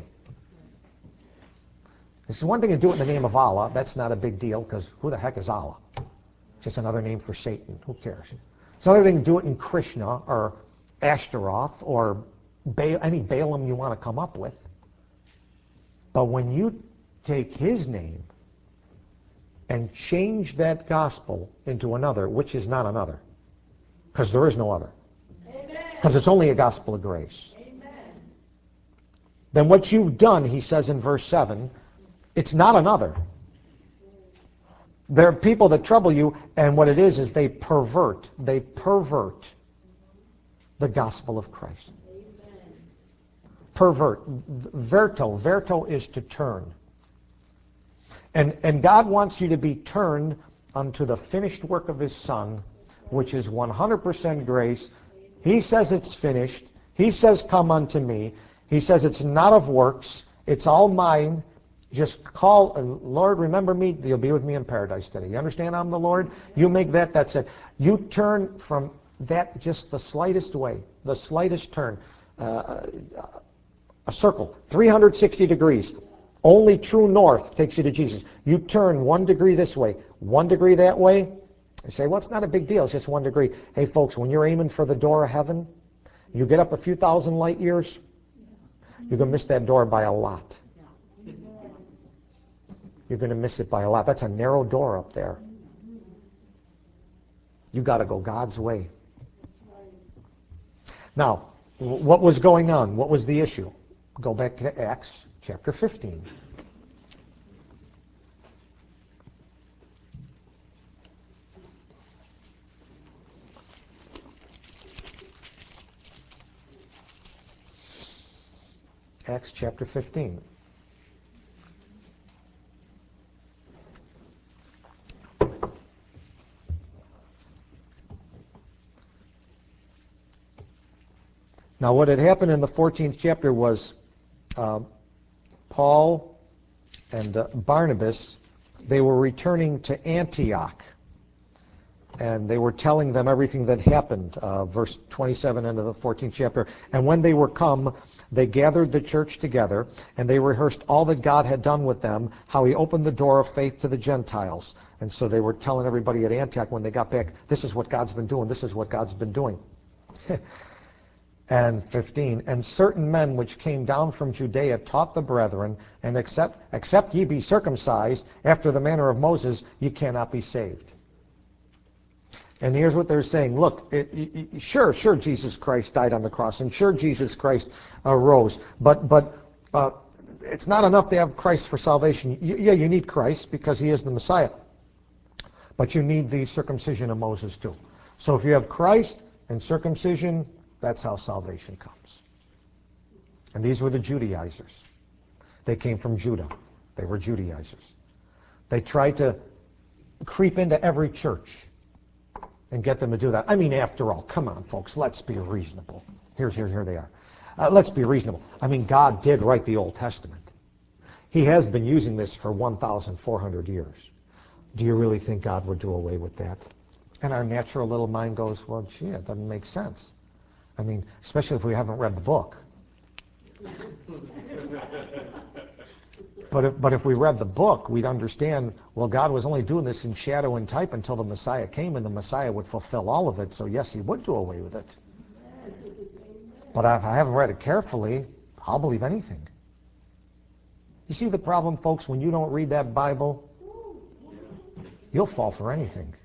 It's one thing to do it in the name of Allah. That's not a big deal because who the heck is Allah? Just another name for Satan. Who cares? It's another thing to do it in Krishna or Ashtaroth or ba- any Balaam you want to come up with. But when you take his name and change that gospel into another, which is not another, because there is no other, because it's only a gospel of grace, Amen. Then what you've done, he says in verse seven, it's not another. There are people that trouble you, and what it is is they pervert, they pervert the gospel of Christ. Pervert. Verto. Verto is to turn. And, and God wants you to be turned unto the finished work of his Son, which is one hundred percent grace. He says it's finished. He says, come unto me. He says it's not of works. It's all mine. Just call, Lord, remember me. You'll be with me in paradise today. You understand I'm the Lord? You make that, that's it. You turn from that just the slightest way, the slightest turn. Uh, A circle, three hundred sixty degrees. Only true north takes you to Jesus. You turn one degree this way, one degree that way. You say, well, it's not a big deal. It's just one degree. Hey, folks, when you're aiming for the door of heaven, you get up a few thousand light years, you're going to miss that door by a lot. You're going to miss it by a lot. That's a narrow door up there. You got to go God's way. Now, what was going on? What was the issue? Go back to Acts chapter fifteen. Acts chapter fifteen. Now what had happened in the fourteenth chapter was uh, Paul and uh, Barnabas, they were returning to Antioch. And they were telling them everything that happened, uh, verse twenty-seven into the fourteenth chapter. And when they were come, they gathered the church together, and they rehearsed all that God had done with them, how he opened the door of faith to the Gentiles. And so they were telling everybody at Antioch when they got back, this is what God's been doing, this is what God's been doing. And fifteen, and certain men which came down from Judea taught the brethren, and except, except ye be circumcised after the manner of Moses, ye cannot be saved. And here's what they're saying. Look, it, it, sure, sure, Jesus Christ died on the cross, and sure, Jesus Christ uh, rose. But but uh, it's not enough to have Christ for salvation. Y- yeah, you need Christ because he is the Messiah. But you need the circumcision of Moses too. So if you have Christ and circumcision, that's how salvation comes. And these were the Judaizers. They came from Judah. They were Judaizers. They tried to creep into every church and get them to do that. I mean, after all, come on, folks, let's be reasonable. Here's, here, here they are. Uh, let's be reasonable. I mean, God did write the Old Testament. He has been using this for one thousand four hundred years. Do you really think God would do away with that? And our natural little mind goes, well, gee, it doesn't make sense. I mean, especially if we haven't read the book. But if, but if we read the book, we'd understand, well, God was only doing this in shadow and type until the Messiah came, and the Messiah would fulfill all of it. So yes, he would do away with it. But if I haven't read it carefully, I'll believe anything. You see the problem, folks? When you don't read that Bible, you'll fall for anything.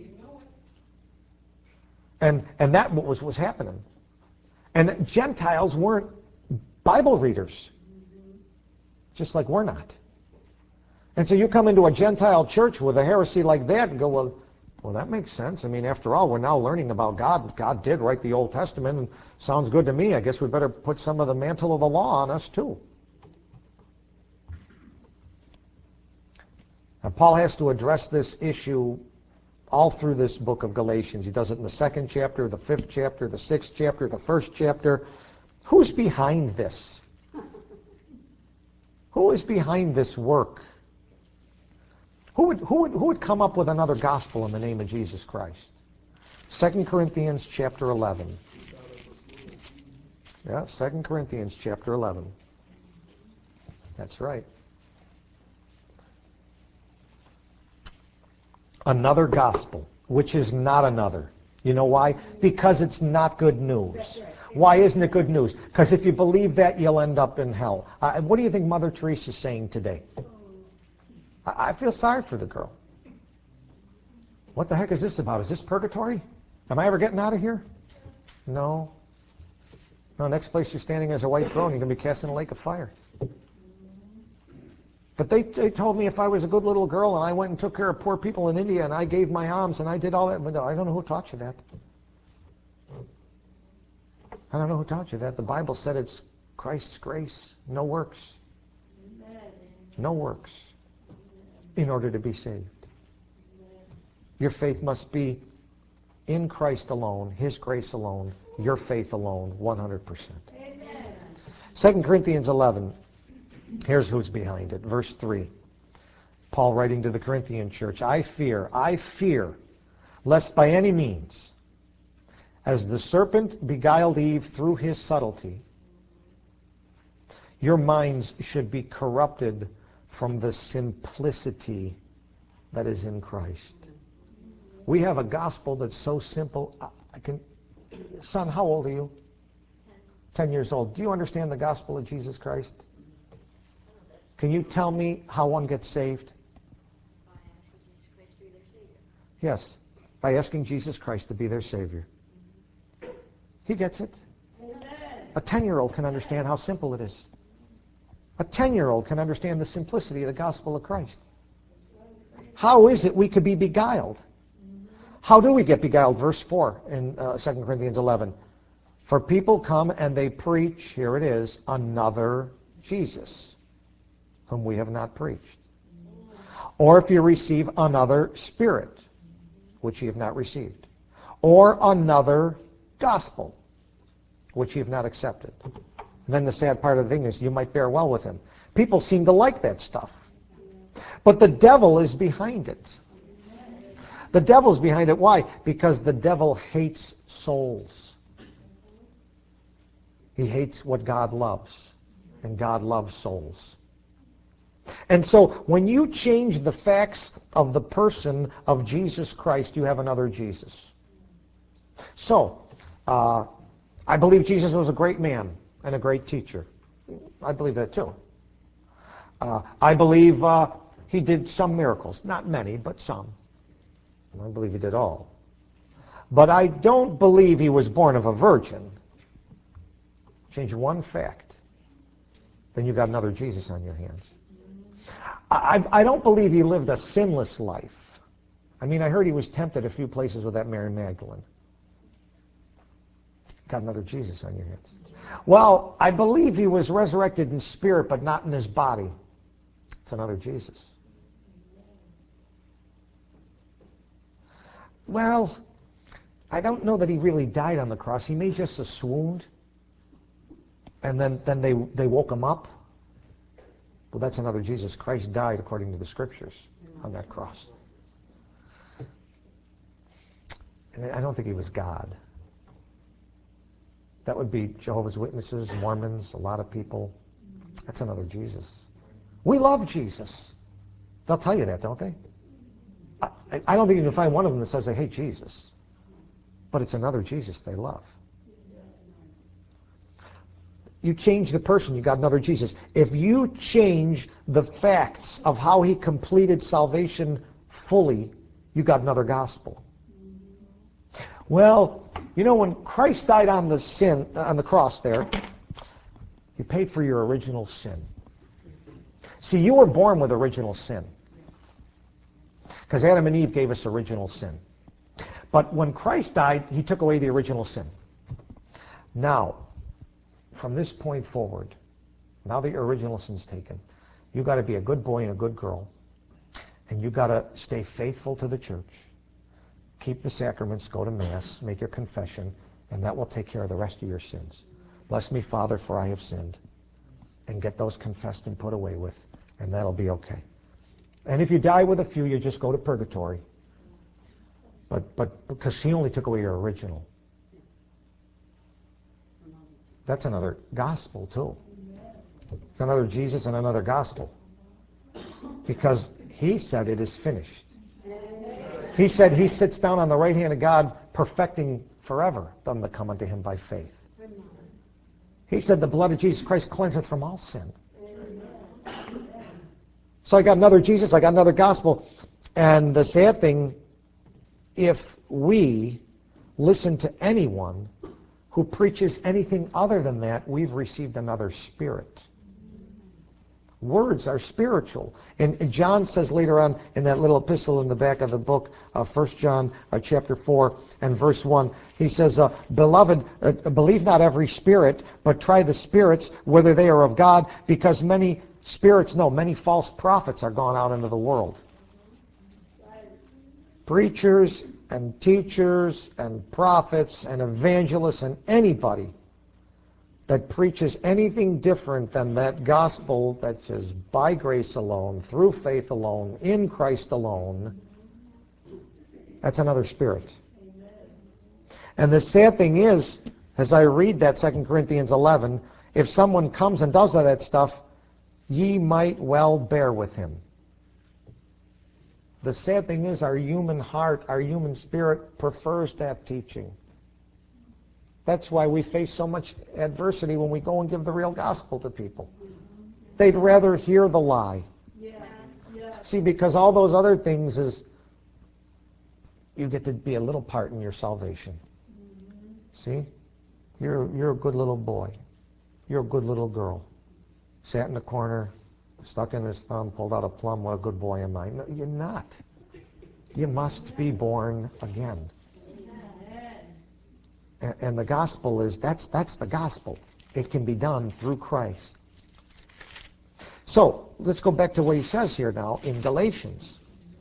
And and that was was happening. And Gentiles weren't Bible readers, just like we're not. And so you come into a Gentile church with a heresy like that and go, well, well, that makes sense. I mean, after all, we're now learning about God. God did write the Old Testament, and sounds good to me. I guess we better put some of the mantle of the law on us too. And Paul has to address this issue all through this book of Galatians. He does it in the second chapter, the fifth chapter, the sixth chapter, the first chapter. Who's behind this? Who is behind this work? Who would, who would, who would come up with another gospel in the name of Jesus Christ? Second Corinthians chapter eleven. Yeah, Second Corinthians chapter eleven. That's right. Another gospel, which is not another. You know why? Because it's not good news. Why isn't it good news? Because if you believe that, you'll end up in hell. Uh, what do you think Mother Teresa's saying today? I, I feel sorry for the girl. What the heck is this about? Is this purgatory? Am I ever getting out of here? No. No, next place you're standing is a white throne. You're going to be cast in a lake of fire. But they, they told me if I was a good little girl and I went and took care of poor people in India and I gave my alms and I did all that, but I don't know who taught you that. I don't know who taught you that. The Bible said it's Christ's grace, no works. No works in order to be saved. Your faith must be in Christ alone, His grace alone, your faith alone, one hundred percent. Second Corinthians eleven. Here's who's behind it. Verse three. Paul writing to the Corinthian church, I fear, I fear, lest by any means, as the serpent beguiled Eve through his subtlety, your minds should be corrupted from the simplicity that is in Christ. We have a gospel that's so simple. I can, son, how old are you? Ten. Ten years old. Do you understand the gospel of Jesus Christ? Can you tell me how one gets saved? Yes, by asking Jesus Christ to be their Savior. He gets it. A ten-year-old can understand how simple it is. A ten-year-old can understand the simplicity of the gospel of Christ. How is it we could be beguiled? How do we get beguiled? Verse four in uh, Second Corinthians eleven. For people come and they preach, here it is, another Jesus, whom we have not preached. Or if you receive another spirit, which you have not received. Or another gospel, which you have not accepted. And then the sad part of the thing is you might bear well with him. People seem to like that stuff. But the devil is behind it. The devil's behind it. Why? Because the devil hates souls. He hates what God loves. And God loves souls. And so when you change the facts of the person of Jesus Christ, you have another Jesus. So, uh, I believe Jesus was a great man and a great teacher. I believe that too. Uh, I believe uh, he did some miracles. Not many, but some. I believe he did all. But I don't believe he was born of a virgin. Change one fact, then you've got another Jesus on your hands. I, I don't believe he lived a sinless life. I mean, I heard he was tempted a few places with that Mary Magdalene. Got another Jesus on your hands. Well, I believe he was resurrected in spirit, but not in his body. It's another Jesus. Well, I don't know that he really died on the cross. He may just have swooned, and then, then they, they woke him up. Well, that's another Jesus. Christ died according to the Scriptures on that cross. And I don't think he was God. That would be Jehovah's Witnesses, Mormons, a lot of people. That's another Jesus. We love Jesus. They'll tell you that, don't they? I, I don't think you can find one of them that says they hate Jesus. But it's another Jesus they love. You change the person, you got another Jesus. If you change the facts of how he completed salvation fully, you got another gospel. Well, you know, when Christ died on the sin on the cross there, he paid for your original sin. See, you were born with original sin. Because Adam and Eve gave us original sin. But when Christ died, he took away the original sin. Now, from this point forward, now that your original sin's taken, you got to be a good boy and a good girl. And you got to stay faithful to the church. Keep the sacraments, go to Mass, make your confession, and that will take care of the rest of your sins. Bless me, Father, for I have sinned. And get those confessed and put away with, and that'll be okay. And if you die with a few, you just go to purgatory. But, but because he only took away your original. That's another gospel, too. It's another Jesus and another gospel. Because he said it is finished. He said he sits down on the right hand of God, perfecting forever them that come unto him by faith. He said the blood of Jesus Christ cleanseth from all sin. So I got another Jesus, I got another gospel. And the sad thing, if we listen to anyone who preaches anything other than that, we've received another spirit. Words are spiritual. And, and John says later on in that little epistle in the back of the book, uh, First John uh, chapter four and verse one, he says, uh, Beloved, uh, believe not every spirit, but try the spirits, whether they are of God, because many spirits, no, many false prophets are gone out into the world. Preachers and teachers and prophets and evangelists and anybody that preaches anything different than that gospel that says by grace alone, through faith alone, in Christ alone, that's another spirit. Amen. And the sad thing is, as I read that Second Corinthians eleven, if someone comes and does all that stuff, ye might well bear with him. The sad thing is our human heart, our human spirit prefers that teaching. That's why we face so much adversity when we go and give the real gospel to people. They'd rather hear the lie. Yeah. Yeah. See, because all those other things is, you get to be a little part in your salvation. Mm-hmm. See? You're, you're a good little boy. You're a good little girl. Sat in the corner, stuck in his thumb, pulled out a plum. What a good boy am I. No, you're not. You must be born again. And the gospel is, that's, that's the gospel. It can be done through Christ. So, let's go back to what he says here now in Galatians.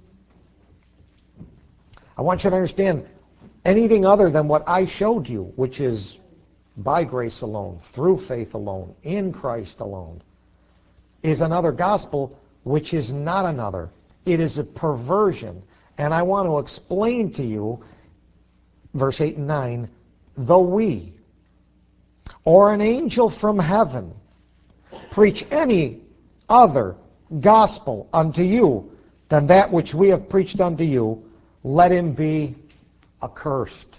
I want you to understand, anything other than what I showed you, which is by grace alone, through faith alone, in Christ alone, is another gospel, which is not another. It is a perversion. And I want to explain to you, verse eight and nine, though we, or an angel from heaven, preach any other gospel unto you than that which we have preached unto you, let him be accursed.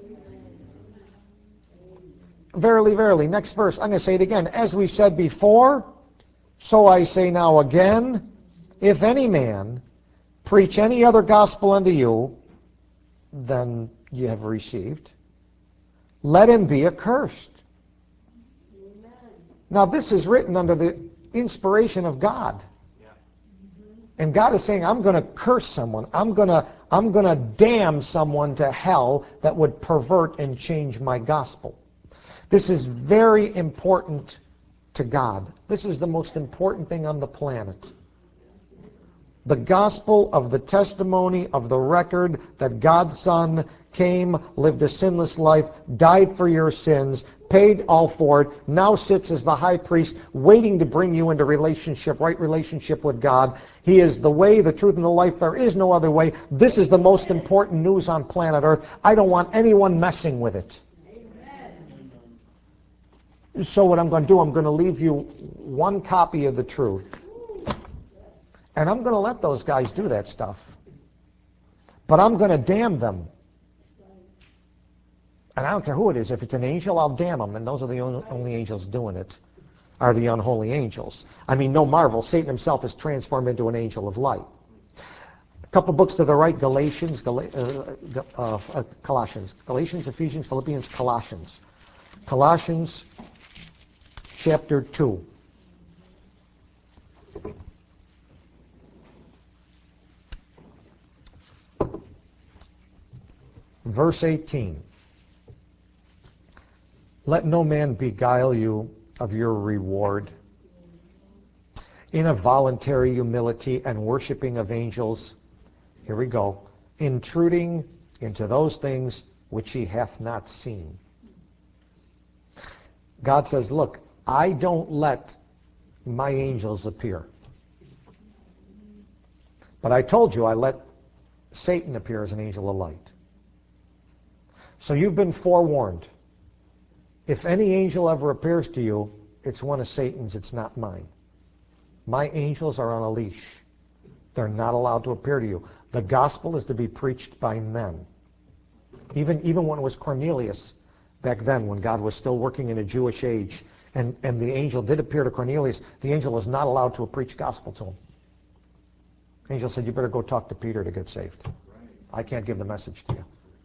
Verily, verily, next verse, I'm going to say it again. As we said before, so I say now again, if any man preach any other gospel unto you than ye have received, let him be accursed. Amen. Now this is written under the inspiration of God. Yeah. And God is saying, I'm going to curse someone. I'm going to I'm going to damn someone to hell that would pervert and change my gospel. This is very important to God. This is the most important thing on the planet. The gospel of the testimony of the record that God's Son came, lived a sinless life, died for your sins, paid all for it, now sits as the high priest, waiting to bring you into relationship, right relationship with God. He is the way, the truth, and the life. There is no other way. This is the most important news on planet Earth. I don't want anyone messing with it. Amen. So what I'm going to do, I'm going to leave you one copy of the truth. And I'm going to let those guys do that stuff. But I'm going to damn them. And I don't care who it is. If it's an angel, I'll damn them. And those are the only angels doing it, are the unholy angels. I mean, no marvel. Satan himself is transformed into an angel of light. A couple books to the right, Galatians, Gal- uh, uh, uh, Colossians. Galatians, Ephesians, Philippians, Colossians. Colossians chapter two. Verse eighteen. Let no man beguile you of your reward in a voluntary humility and worshiping of angels. Here we go. Intruding into those things which he hath not seen. God says, look, I don't let my angels appear. But I told you I let Satan appear as an angel of light. So you've been forewarned. If any angel ever appears to you, it's one of Satan's, it's not mine. My angels are on a leash. They're not allowed to appear to you. The gospel is to be preached by men. Even, even when it was Cornelius, back then, when God was still working in a Jewish age, and, and the angel did appear to Cornelius, the angel was not allowed to preach gospel to him. The angel said, you better go talk to Peter to get saved. I can't give the message to you.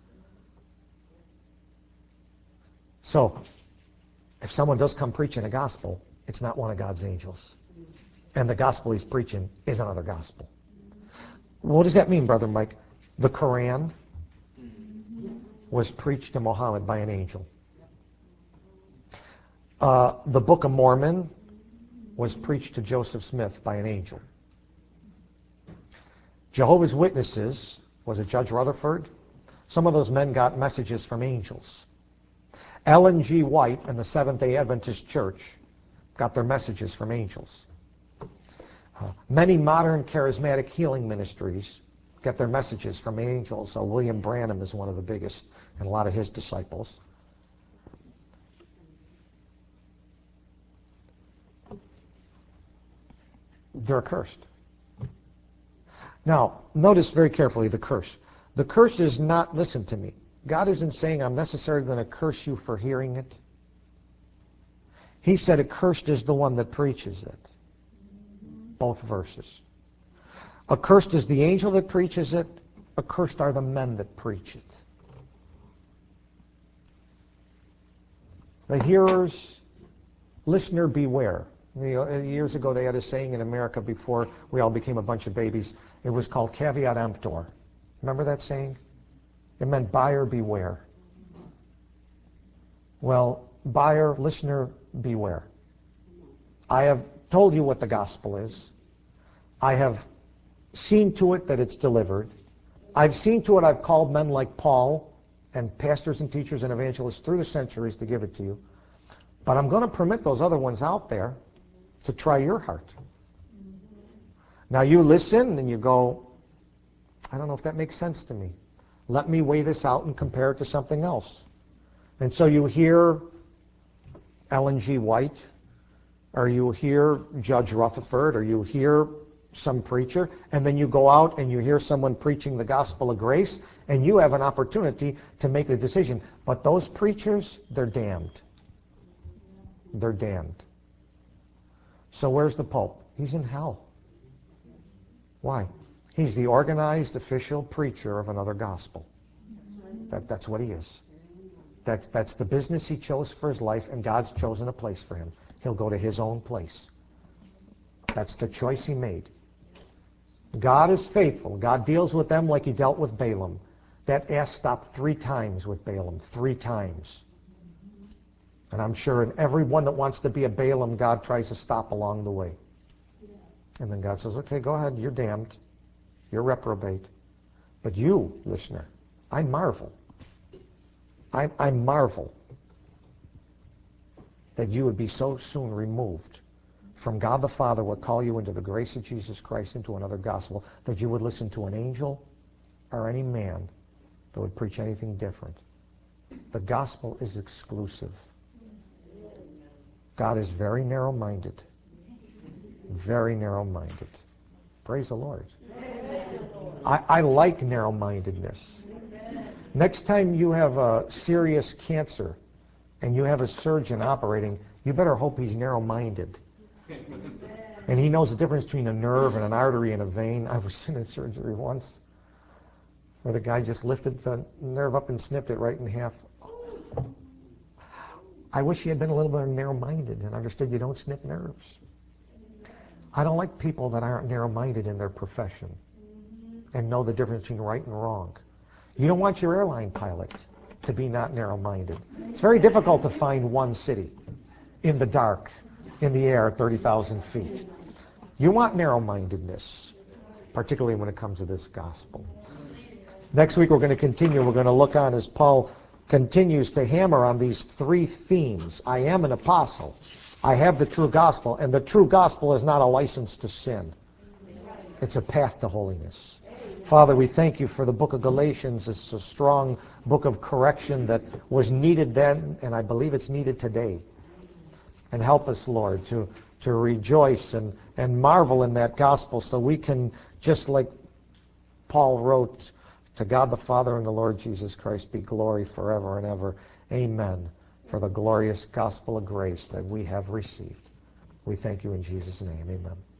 So, if someone does come preaching a gospel, it's not one of God's angels. And the gospel he's preaching is another gospel. What does that mean, Brother Mike? The Quran was preached to Muhammad by an angel. Uh, the Book of Mormon was preached to Joseph Smith by an angel. Jehovah's Witnesses, was it Judge Rutherford? Some of those men got messages from angels. Ellen G. White and the Seventh-day Adventist Church got their messages from angels. Uh, many modern charismatic healing ministries get their messages from angels. Uh, William Branham is one of the biggest, and a lot of his disciples. They're cursed. Now, notice very carefully the curse. The curse is not, listen to me, God isn't saying I'm necessarily going to curse you for hearing it. He said, accursed is the one that preaches it. Both verses. Accursed is the angel that preaches it. Accursed are the men that preach it. The hearers, listener, beware. Years ago they had a saying in America before we all became a bunch of babies. It was called caveat emptor. Remember that saying? It meant buyer beware. Well, buyer, listener, beware. I have told you what the gospel is. I have seen to it that it's delivered. I've seen to it I've called men like Paul and pastors and teachers and evangelists through the centuries to give it to you. But I'm going to permit those other ones out there to try your heart. Now you listen and you go, I don't know if that makes sense to me. Let me weigh this out and compare it to something else. And so you hear Ellen G. White, or you hear Judge Rutherford, or you hear some preacher, and then you go out and you hear someone preaching the gospel of grace, and you have an opportunity to make the decision. But those preachers, they're damned. They're damned. So where's the Pope? He's in hell. Why? He's the organized official preacher of another gospel. That, that's what he is. That's, that's the business he chose for his life, and God's chosen a place for him. He'll go to his own place. That's the choice he made. God is faithful. God deals with them like he dealt with Balaam. That ass stopped three times with Balaam. Three times. And I'm sure in every one that wants to be a Balaam, God tries to stop along the way. And then God says, okay, go ahead, you're damned. You're reprobate. But you, listener, I marvel. I, I marvel that you would be so soon removed from God the Father would call you into the grace of Jesus Christ into another gospel, that you would listen to an angel or any man that would preach anything different. The gospel is exclusive. God is very narrow-minded. Very narrow-minded. Praise the Lord. I, I like narrow-mindedness. Next time you have a serious cancer and you have a surgeon operating, you better hope he's narrow-minded. And he knows the difference between a nerve and an artery and a vein. I was in a surgery once where the guy just lifted the nerve up and snipped it right in half. I wish he had been a little bit narrow-minded and understood you don't snip nerves. I don't like people that aren't narrow-minded in their profession and know the difference between right and wrong. You don't want your airline pilot to be not narrow-minded. It's very difficult to find one city in the dark, in the air, thirty thousand feet. You want narrow-mindedness, particularly when it comes to this gospel. Next week we're going to continue. We're going to look on as Paul continues to hammer on these three themes. I am an apostle. I have the true gospel. And the true gospel is not a license to sin. It's a path to holiness. Father, we thank you for the book of Galatians. It's a strong book of correction that was needed then, and I believe it's needed today. And help us, Lord, to, to rejoice and, and marvel in that gospel so we can, just like Paul wrote, to God the Father and the Lord Jesus Christ be glory forever and ever. Amen. For the glorious gospel of grace that we have received. We thank you in Jesus' name. Amen.